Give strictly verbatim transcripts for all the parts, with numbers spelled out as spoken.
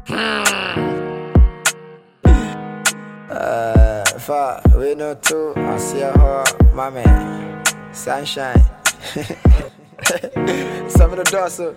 Uh, fa we know too. I see her, my man, sunshine. Some of the doors, so.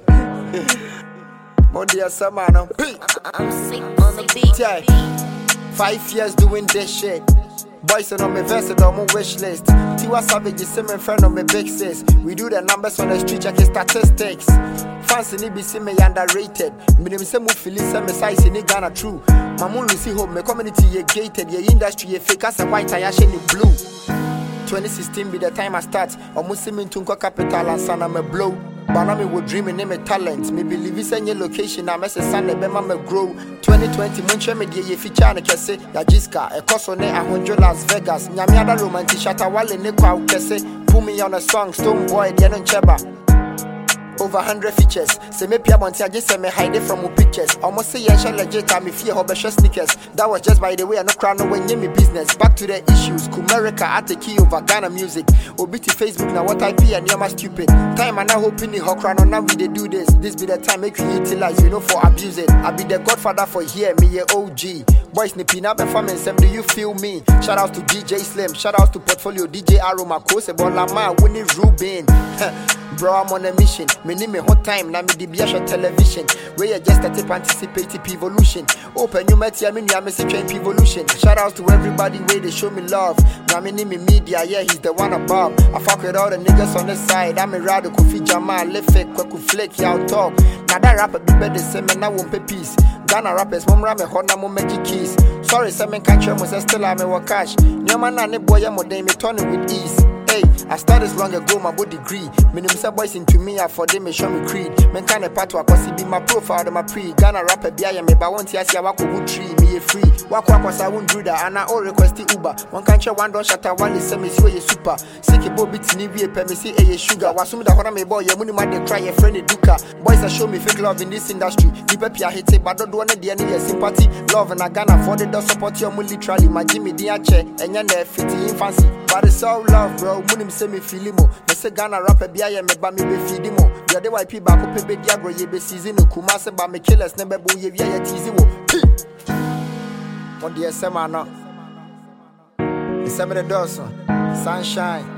Monday, summer, no. I'm sick on the beat. Yeah. Five years doing this shit. Boys on my verse on my wish list. Tiwa Savage is my friend on my big sis. We do the numbers on the street, check the statistics. Fans in B C me underrated. Me dem say mo feel say me size in Ghana true. My moon see hope, my community ye gated, ye industry ye fake as a white I shiny blue. twenty sixteen be the time I start. Almost see me to capital and son I'm a blow. But now me would dreaming name a talent. Me believe it's any location. I mess a son a bema me grow. twenty twenty munche me die ye feature and kese. Ya jiska a cost ne a hundred Las Vegas. Nyamiada romantic shatta wale ne kwa ukese. Put me on a song, Stone Boy, Dianon Cheba. Over hundred features. Say me pia monty I just say me hide it from my pictures. Almost say yeah legit I me fear hobesha sneakers. That was just by the way I no crown no when me business. Back to the issues. Kumerica at the key over Ghana music. Obiti Facebook now what I be and you're my stupid. Time I now hoping the hawk crown on now we they do this. This be the time make you utilize you know for abuse it. I be the godfather for here me a O G. Boys nipping up performance them do you feel me? Shout out to D J Slim. Shout out to Portfolio D J Aroma Kose Bolama Winnie Rubin. Bro, I'm on a mission. Me name me hot time, na me di biasha television. Where you just a tip anticipate evolution. Open you met ya me ya me say train evolution. Shout out to everybody where they show me love. Now me name me media, yeah, he's the one above. I fuck with all the niggas on the side. I'm a rado Kofi Jamal, left fake, kwaku flake, y'all talk. Now that rapper be better, say me now won't pay peace. Ghana rappers, mom ram me hot na mo magic keys. Sorry, say me can't try, say still I'm a cash. Nyama na ne boy, I'm me turn it with ease. Hey, I started long ago, my boy degree. Minimum say boys into me, I for them, me show me creed. Men kind of part to cause it be my profile, my pre. Ghana rapper, be I am me, but one tea, I see a wako wood tree, me a free. Wako cause I won't do that, and I all request the Uber. One country, one don't shut up, one is semi, see you super. Sick a bobby to me, a me see a sugar. Was some of the horror me boy, your money might they cry, a friend, duka. Boys that show me fake love in this industry. Deep up, I hate it, but don't want the any sympathy. Love and I Ghana for the don't support your money, literally. My Jimmy Diache, and you're there, fifty infancy. But it's all love, bro. Munim say me feel mo. Me say Ghana rapper be I me ba me be feed mo. The other Y P back up be diagro ye be season no Kumase ba me killers never bo ye ye teasy wo. On the S M R no. It's some of the doors, sunshine.